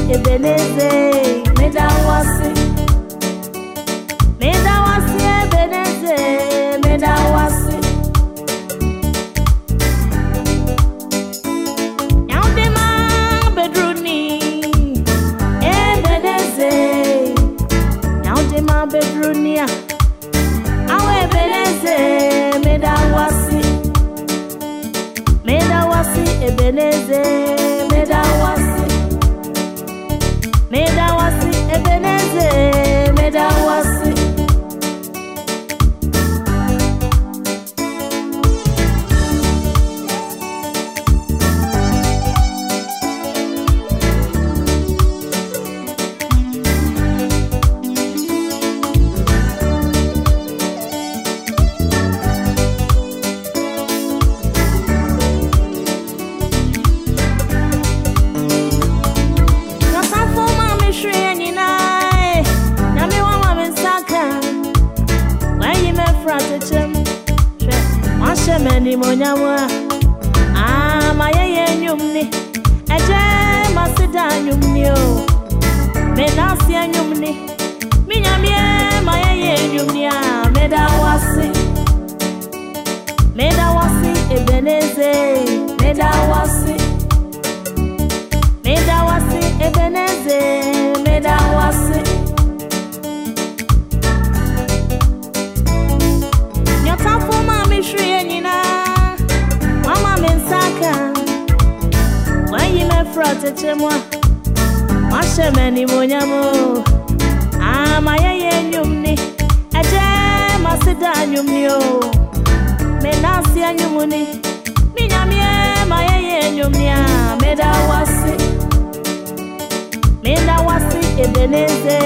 Ebenezer, Medawasi, Medawasi, Ebenezer, Medawasi. Yaudema bedruni, Ebenezer, Yaudema bedrunia, Awe Ebenezer, Medawasi, Medawasi, Ebenezer, Medawasi. Medawasi, Ebenezer, Medawasi. Many monyawa, my yumni, a jam, a sedan yumnio, Menasia yumni, Minamia, my yumnia, Medawasi, Medawasi, Ebenezer, Medawasi, Medawasi, Ebenezer, Medawasi. Mama mensaka Wanyi mefrate chemwa Mashe meni monyamo Ama yeye nyumni Eje masida nyumni o Menasi ya nyumuni Minyamie ma yeye nyumni Medawasi Medawasi Ebenezer